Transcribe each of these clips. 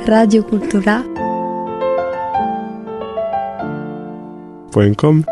radiocultura.com.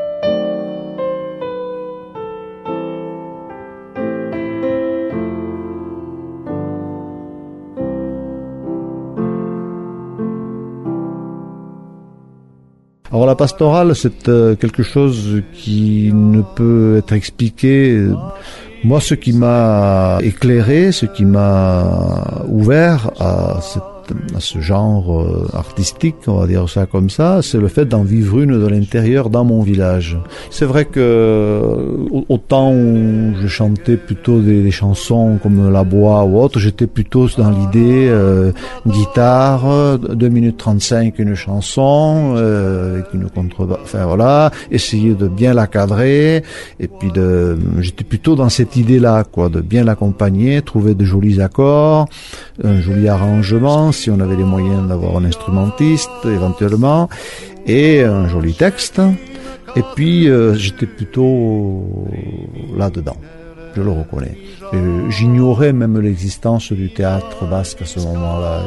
Alors la pastorale, c'est quelque chose qui ne peut être expliqué. Moi, ce qui m'a éclairé, ce qui m'a ouvert à ce genre artistique, on va dire ça comme ça, c'est le fait d'en vivre une de l'intérieur dans mon village. C'est vrai que autant où je chantais plutôt des chansons comme La Bois ou autre, j'étais plutôt dans l'idée guitare, 2 minutes 35 une chanson, avec une contrebasse, enfin voilà, essayer de bien la cadrer, et puis j'étais plutôt dans cette idée-là, quoi, de bien l'accompagner, trouver de jolis accords, un joli arrangement, si on avait les moyens d'avoir un instrumentiste éventuellement, et un joli texte. Et puis j'étais plutôt là-dedans, je le reconnais. J'ignorais même l'existence du théâtre basque à ce moment-là.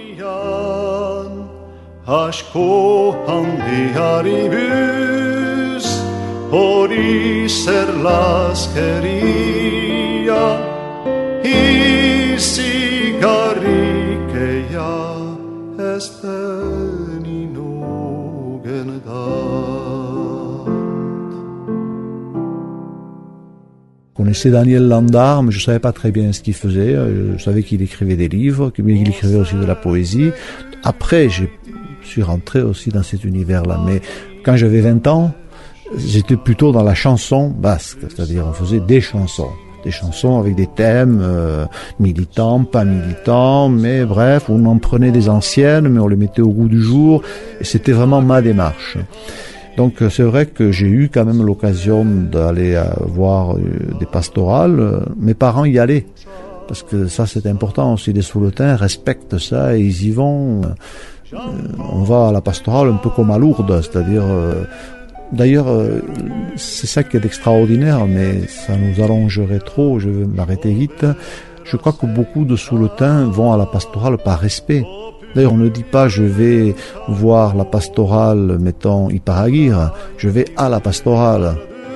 Je connaissais Daniel Landard, mais je savais pas très bien ce qu'il faisait. Je savais qu'il écrivait des livres, qu'il écrivait aussi de la poésie. Après, je suis rentré aussi dans cet univers-là. Mais quand j'avais 20 ans, j'étais plutôt dans la chanson basque. C'est-à-dire, on faisait des chansons avec des thèmes militants, pas militants, mais bref, on en prenait des anciennes, mais on les mettait au goût du jour. Et c'était vraiment ma démarche. Donc c'est vrai que j'ai eu quand même l'occasion d'aller voir des pastorales. Mes parents y allaient, parce que ça c'est important aussi. Les Souletins respectent ça et ils y vont. On va à la pastorale un peu comme à Lourdes, c'est-à-dire... D'ailleurs, c'est ça qui est extraordinaire, mais ça nous allongerait trop, je vais m'arrêter vite. Je crois que beaucoup de Souletins vont à la pastorale par respect. D'ailleurs, on ne dit pas je vais voir la pastorale, mettons, Iparagir, je vais à la pastorale.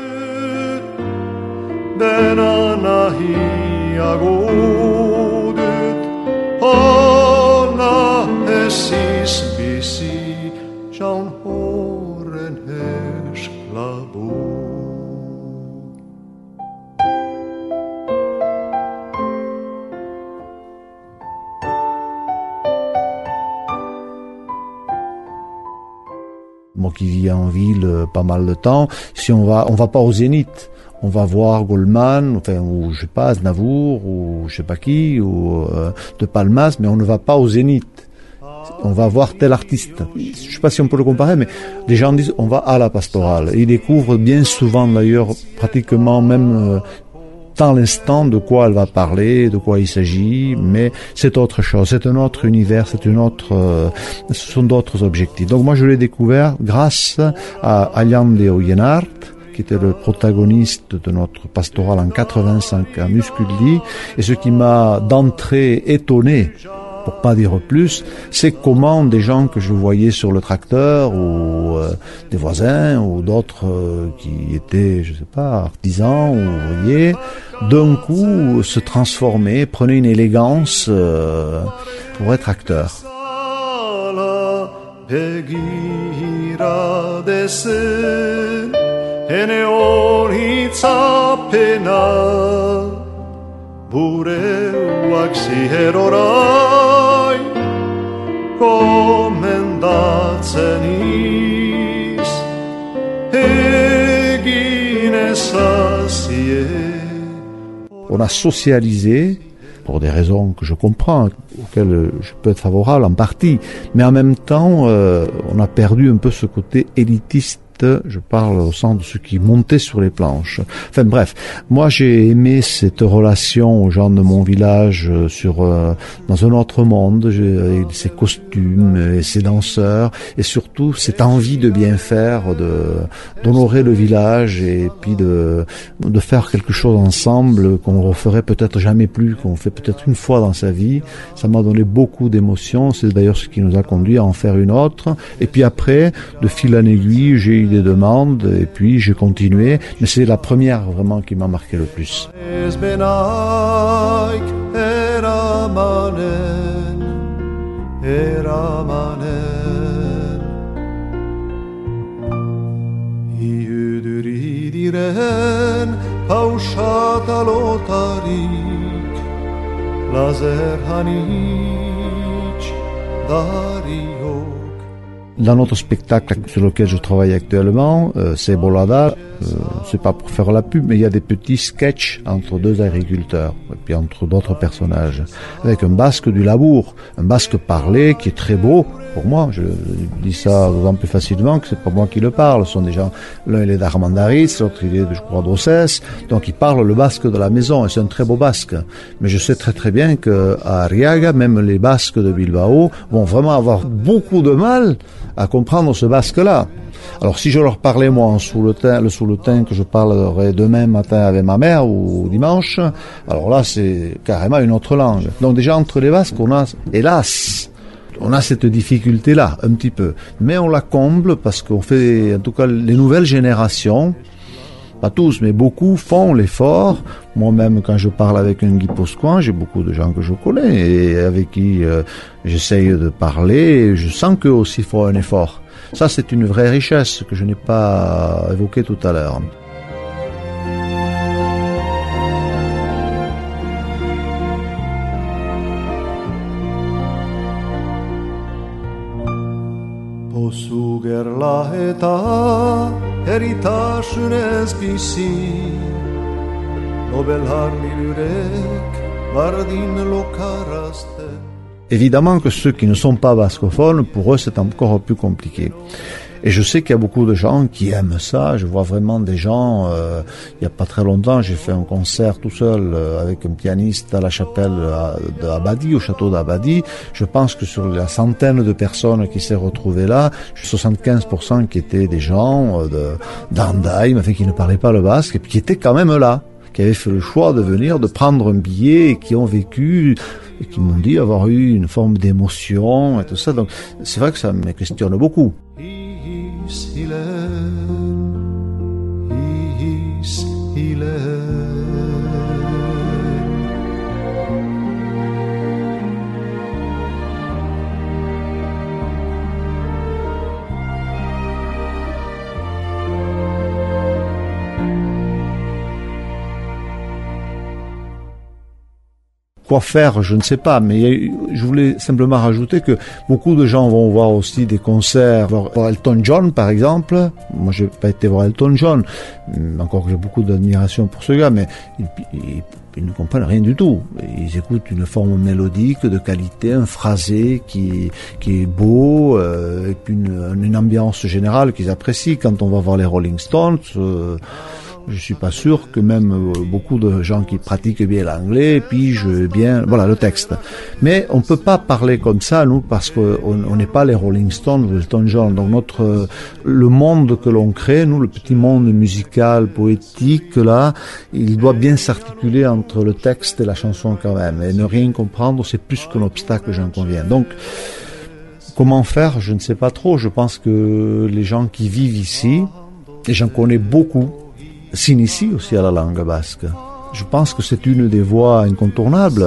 Moi qui vis en ville pas mal de temps, si on va pas au Zénith, on va voir Goldman, enfin, ou je sais pas, Aznavour, ou je sais pas qui, ou de Palmas, mais on ne va pas au Zénith. On va voir tel artiste. Je sais pas si on peut le comparer, mais les gens disent on va à la pastorale. Ils découvrent bien souvent d'ailleurs, pratiquement même dans l'instant de quoi elle va parler, de quoi il s'agit, mais c'est autre chose, c'est un autre univers, ce sont d'autres objectifs. Donc moi je l'ai découvert grâce à Aliande Oyenart, qui était le protagoniste de notre pastorale en 85 à Musculdi, et ce qui m'a d'entrée étonné, pour pas dire plus, c'est comment des gens que je voyais sur le tracteur ou des voisins ou d'autres qui étaient, je sais pas, artisans ou ouvriers, d'un coup se transformaient, prenaient une élégance pour être acteurs. On a socialisé, pour des raisons que je comprends, auxquelles je peux être favorable en partie, mais en même temps, on a perdu un peu ce côté élitiste vite, je parle au sens de ceux qui montaient sur les planches. Enfin bref, moi j'ai aimé cette relation aux gens de mon village dans un autre monde, avec ses costumes et ses danseurs, et surtout cette envie de bien faire, d'honorer le village et puis de faire quelque chose ensemble qu'on referait peut-être jamais plus, qu'on fait peut-être une fois dans sa vie. Ça m'a donné beaucoup d'émotions, c'est d'ailleurs ce qui nous a conduit à en faire une autre. Et puis après, de fil en aiguille, j'ai eu des demandes et puis j'ai continué, mais c'est la première vraiment qui m'a marqué le plus. Dans notre spectacle sur lequel je travaille actuellement, c'est Bolada. C'est pas pour faire la pub, mais il y a des petits sketchs entre deux agriculteurs et puis entre d'autres personnages, avec un basque du labour, un basque parlé qui est très beau. Pour moi, je dis ça d'autant plus facilement que c'est pas moi qui le parle. Ce sont des gens, l'un il est d'Armandariz, l'autre il est, je crois, d'Ossès. Donc ils parlent le basque de la maison et c'est un très beau basque. Mais je sais très très bien que à Arriaga, même les basques de Bilbao vont vraiment avoir beaucoup de mal à comprendre ce basque-là. Alors si je leur parlais moi le sous-le-teint que je parlerai demain matin avec ma mère ou dimanche, alors là c'est carrément une autre langue. Donc déjà entre les basques, on a cette difficulté-là, un petit peu. Mais on la comble parce qu'on fait, en tout cas, les nouvelles générations, pas tous, mais beaucoup font l'effort. Moi-même, quand je parle avec un Guy Poscoin, j'ai beaucoup de gens que je connais et avec qui j'essaye de parler. Je sens qu'eux aussi font un effort. Ça, c'est une vraie richesse que je n'ai pas évoquée tout à l'heure. Évidemment que ceux qui ne sont pas bascophones, pour eux c'est encore plus compliqué. Et je sais qu'il y a beaucoup de gens qui aiment ça. Je vois vraiment des gens, il n'y a pas très longtemps, j'ai fait un concert tout seul avec un pianiste à la chapelle d'Abadi, au château d'Abadi. Je pense que sur la centaine de personnes qui s'est retrouvées là, 75% qui étaient des gens d'Andaï, enfin qui ne parlaient pas le basque, et puis qui étaient quand même là, qui avaient fait le choix de venir, de prendre un billet et qui ont vécu, et qui m'ont dit avoir eu une forme d'émotion et tout ça. Donc c'est vrai que ça me questionne beaucoup. Quoi faire, je ne sais pas, mais je voulais simplement rajouter que beaucoup de gens vont voir aussi des concerts, voir Elton John par exemple. Moi j'ai pas été voir Elton John, encore que j'ai beaucoup d'admiration pour ce gars, mais ils ne comprennent rien du tout. Ils écoutent une forme mélodique de qualité, un phrasé qui est beau, et puis une ambiance générale qu'ils apprécient. Quand on va voir les Rolling Stones, je suis pas sûr que même beaucoup de gens qui pratiquent bien l'anglais pigent bien, voilà, le texte. Mais on peut pas parler comme ça, nous, parce qu'on n'est pas les Rolling Stones ou Elton John. Donc le monde que l'on crée, nous, le petit monde musical, poétique, là, il doit bien s'articuler entre le texte et la chanson quand même. Et ne rien comprendre, c'est plus qu'un obstacle, j'en conviens. Donc, comment faire? Je ne sais pas trop. Je pense que les gens qui vivent ici, et j'en connais beaucoup, s'initie aussi à la langue basque. Je pense que c'est une des voies incontournables.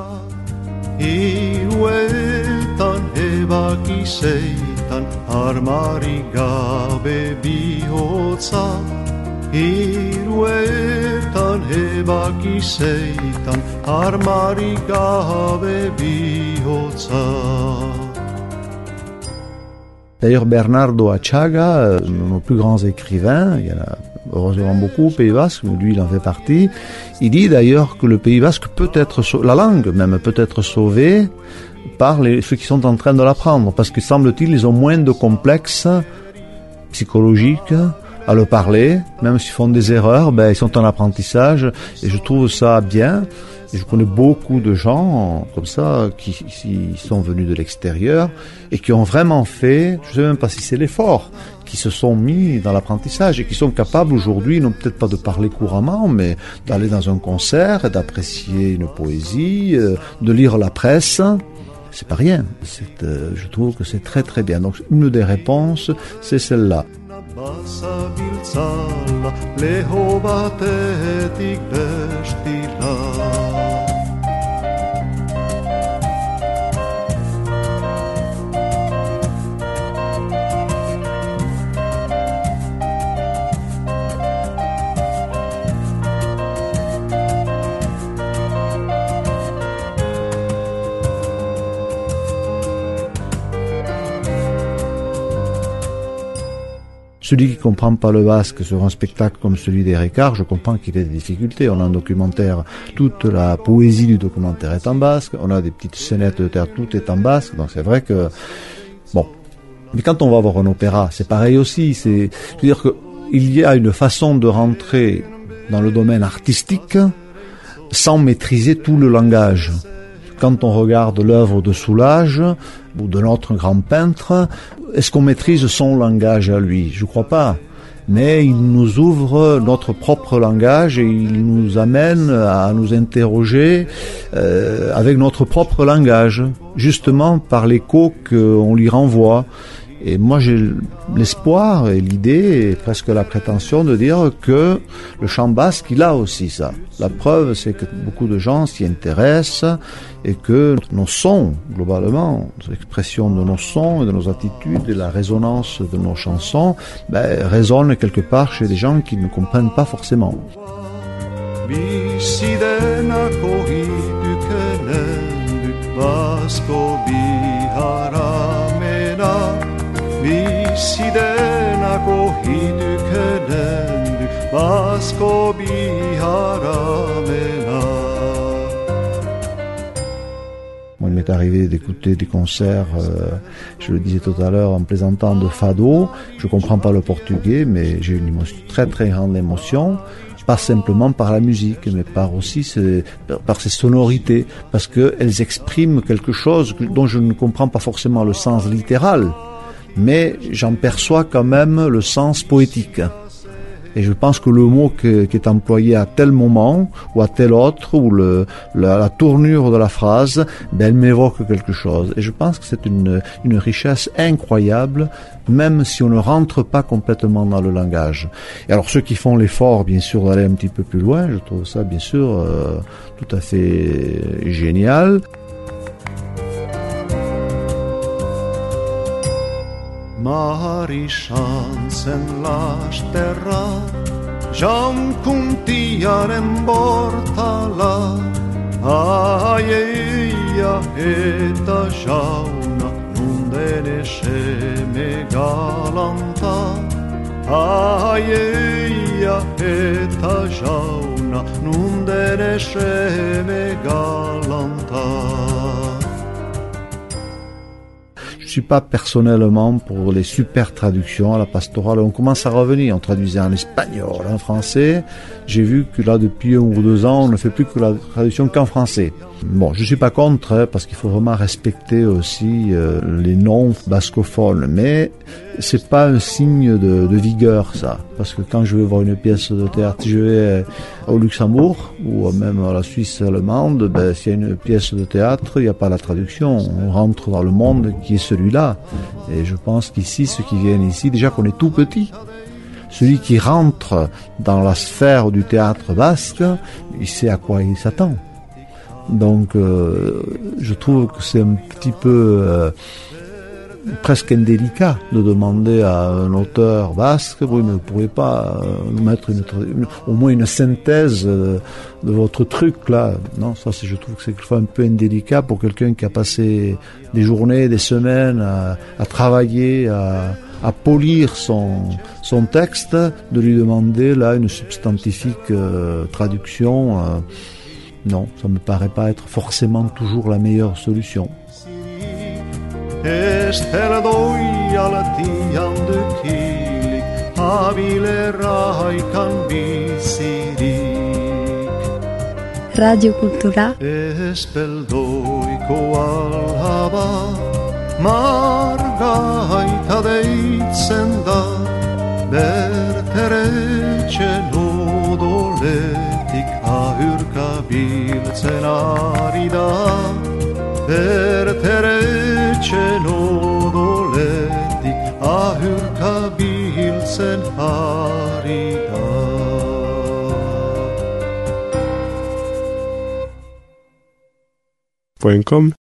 D'ailleurs, Bernardo Achaga, nos plus grands écrivains, il y en a heureusement beaucoup au Pays Basque, mais lui il en fait partie. Il dit d'ailleurs que le Pays Basque peut être, la langue même peut être sauvée par ceux qui sont en train de l'apprendre, parce que semble-t-il ils ont moins de complexes psychologique à le parler, même s'ils font des erreurs, ils sont en apprentissage, et je trouve ça bien. Et je connais beaucoup de gens comme ça qui sont venus de l'extérieur et qui ont vraiment fait, je sais même pas si c'est l'effort, qui se sont mis dans l'apprentissage et qui sont capables aujourd'hui, non peut-être pas de parler couramment, mais d'aller dans un concert, d'apprécier une poésie, de lire la presse. C'est pas rien. Je trouve que c'est très très bien. Donc une des réponses, c'est celle-là. Celui qui comprend pas le basque sur un spectacle comme celui d'Ericard, je comprends qu'il ait des difficultés. On a un documentaire, toute la poésie du documentaire est en basque, on a des petites scénettes de théâtre, tout est en basque, donc c'est vrai que, bon. Mais quand on va voir un opéra, c'est pareil aussi, c'est-à-dire que il y a une façon de rentrer dans le domaine artistique sans maîtriser tout le langage. Quand on regarde l'œuvre de Soulages ou de notre grand peintre, est-ce qu'on maîtrise son langage à lui? Je crois pas. Mais il nous ouvre notre propre langage et il nous amène à nous interroger avec notre propre langage, justement par l'écho qu'on lui renvoie. Et moi j'ai l'espoir et l'idée et presque la prétention de dire que le chant basque, il a aussi ça. La preuve, c'est que beaucoup de gens s'y intéressent et que nos sons, globalement, l'expression de nos sons et de nos attitudes et la résonance de nos chansons, résonnent quelque part chez des gens qui ne comprennent pas forcément. Moi, il m'est arrivé d'écouter des concerts, je le disais tout à l'heure en plaisantant, de fado. Je comprends pas le portugais, mais j'ai une émotion, très très grande émotion. Pas simplement par la musique, mais par ses sonorités, parce qu'elles expriment quelque chose dont je ne comprends pas forcément le sens littéral, mais j'en perçois quand même le sens poétique. Et je pense que le mot qui est employé à tel moment ou à tel autre, ou la tournure de la phrase, elle m'évoque quelque chose. Et je pense que c'est une richesse incroyable, même si on ne rentre pas complètement dans le langage. Et alors ceux qui font l'effort, bien sûr, d'aller un petit peu plus loin, je trouve ça bien sûr tout à fait génial. Mari chansen lasterra, jam kuntiaren bortala, aieia eta jauna, nundene sheme galanta, aieia eta jauna, nundene sheme galanta. Je suis pas personnellement pour les super traductions à la pastorale. On commence à revenir. On traduisait en espagnol, en français. J'ai vu que là, depuis 1 ou 2 ans, on ne fait plus que la traduction qu'en français. Bon, je suis pas contre, parce qu'il faut vraiment respecter aussi les noms bascophones. Mais c'est pas un signe de vigueur, ça. Parce que quand je vais voir une pièce de théâtre, je vais au Luxembourg ou même à la Suisse allemande, s'il y a une pièce de théâtre, il n'y a pas la traduction. On rentre dans le monde qui est celui-là. Et je pense qu'ici, ceux qui viennent ici, déjà qu'on est tout petit. Celui qui rentre dans la sphère du théâtre basque, il sait à quoi il s'attend. Donc, je trouve que c'est un petit peu presque indélicat de demander à un auteur basque, oui, mais vous ne pourriez pas nous mettre au moins une synthèse de votre truc là. Non, ça, je trouve que c'est quelquefois un peu indélicat pour quelqu'un qui a passé des journées, des semaines à travailler, à polir son texte, de lui demander là une substantifique traduction. Non, ça me paraît pas être forcément toujours la meilleure solution. Estela doi alla tiam de abilerraikan bizirik. Radio Kultura Espeldoiko alhaba Margaita deitzen da Berteretxen odoletik ahurka biltzen ari da Berteretxen odoletik ahurka biltzen ari da .com